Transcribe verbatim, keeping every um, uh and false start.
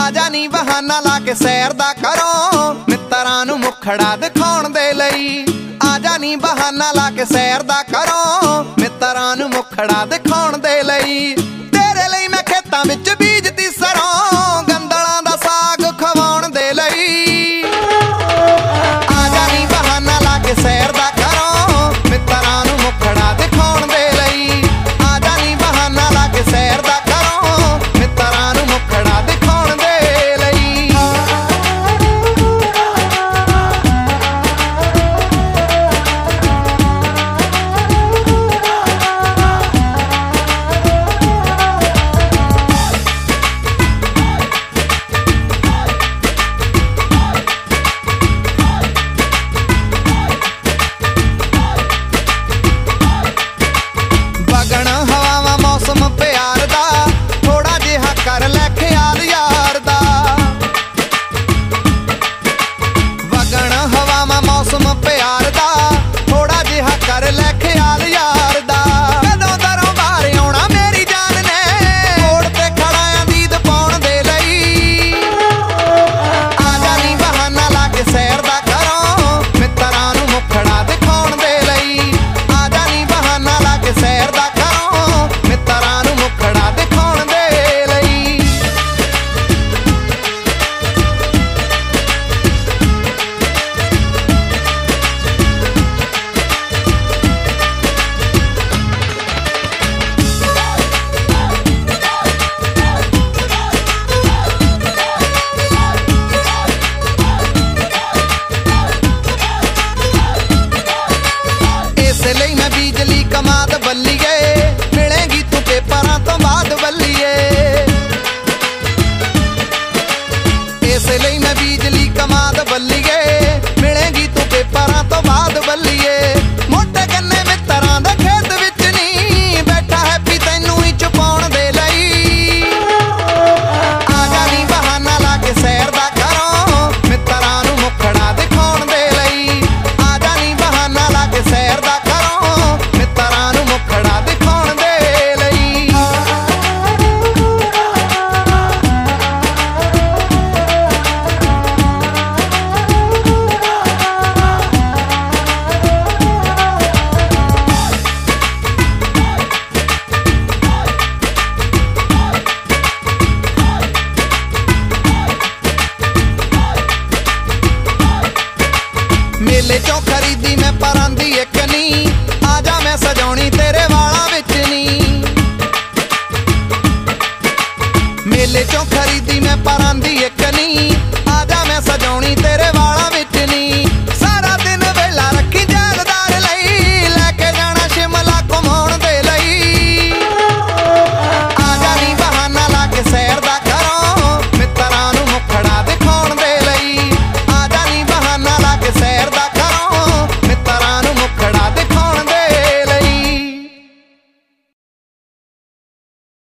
आजा नी बहाना ला के सैर दा करो मित्तरां नूं मुखड़ा दिखाउण दे लई। आजा नी बहाना ला के सैर दा करो मित्तरां नूं मुखड़ा दिखाउण दे लई। तेरे लई मैं खेतां विच बीजती सरों गंदलां दा साग खवाउण दे लई। आजा नी बहाना ला के सैर दा करो मित्तरां नूं मुखड़ा दिखाउण दे लई। आजा नी बहाना ला के सैर दा करो मित्तरां नूं मुखड़ा दिखाउण दे लई। ਵਗਣ ਹਵਾਵਾਂ ਮੌਸਮ ਪਿਆਰ ਦਾ ਥੋੜਾ ਜਿਹਾ ਕਰ ਲੈ ਖਿਆਲ ਯਾਰ ਦਾ। ਵਗਣ ਹਵਾਵਾਂ ਮੌਸਮ ਪਿਆਰ ਦਾ ਥੋੜਾ ਜਿਹਾ ਕਰ ਲੈ ਖਿਆਲ ਯਾਰ ਦਾ। ਕਦੋਂ ਦਰੋਂ ਬਾਹਰ ਆਉਣਾ ਮੇਰੀ ਜਾਨ ਨੇ ਮੋੜ ਤੇ ਖੜਾ ਆਂ ਦੀਦ ਪਾਉਣ ਦੇ ਲਈ। ਆਜਾ ਨੀ ਬਹਾਨਾ ਲਾ ਕੇ ਸੈਰ ਦਾ ਕਰੋ ਮਿੱਤਰਾਂ ਨੂੰ ਮੁਖੜਾ ਦਿਖਾਉਣ ਦੇ ਲਈ। ਆਜਾ ਨੀ ਬਹਾਨਾ ਲਾ ਕੇ ਸੈਰ ਦਾ ਕਰੋ ਮਿੱਤਰਾਂ ਨੂੰ ਮੁਖੜਾ ਦਿਖਾਉਣ ਦੇ ਲਈ। ਇਸ ਲਈ ਮੈਂ ਬਿਜਲੀ ਕਮਾਦ ਬੱਲੀਏ ਮਿਲੇਗੀ ਤੂੰ ਪੇਪਰਾਂ ਤੋਂ ਬਾਅਦ ਬੱਲੀਏ। ਇਸ ਲਈ ਮੈਂ ਬਿਜਲੀ ਕਮਾਦ ਬੱਲੀਏ ਮਿਲੇਗੀ ਤੂੰ ਪੇਪਰਾਂ ਤੋਂ ਬਾਅਦ ਬੱਲੀਏ। ਮੋਟੇ ਗੰਨੇ ਮਿੱਤਰਾਂ ਦੇ ਖੇਤ ਵਿੱਚ ਨਹੀਂ ਬੈਠਾ ਹੈਪੀ ਤੈਨੂੰ ਹੀ ਛੁਪਾਉਣ ਦੇ ਲਈ। ਆਜਾ ਨੀ ਬਹਾਨਾ ਲਾ ਕੇ ਸੈਰ ਦਾ ਕਰੋ ਮਿੱਤਰਾਂ ਨੂੰ ਮੁਖੜਾ ਦਿਖਾਉਣ ਦੇ ਲਈ। ਆਜਾ ਨੀ ਬਹਾਨਾ ਲਾ ਕੇ ਸੈਰ ਦਾ ਕਰੋ ਮਿੱਤਰਾਂ ਨੂੰ ਮੁਖੜਾ ਦਿਖਾਉਣ ਦੇ ਲਈ। ਮੇਲੇ ਚੋਂ ਖਰੀਦੀ ਮੈਂ ਪਰਾਂਦੀ ਇੱਕ ਨੀ ਆਜਾ ਮੈਂ ਸਜਾਉਣੀ ਤੇਰੇ ਵਾਲਾਂ ਵਿੱਚ ਨੀ। ਮੇਲੇ ਚੋਂ ਖਰੀਦੀ ਮੈਂ ਪਰਾਂਦੀ ਇੱਕ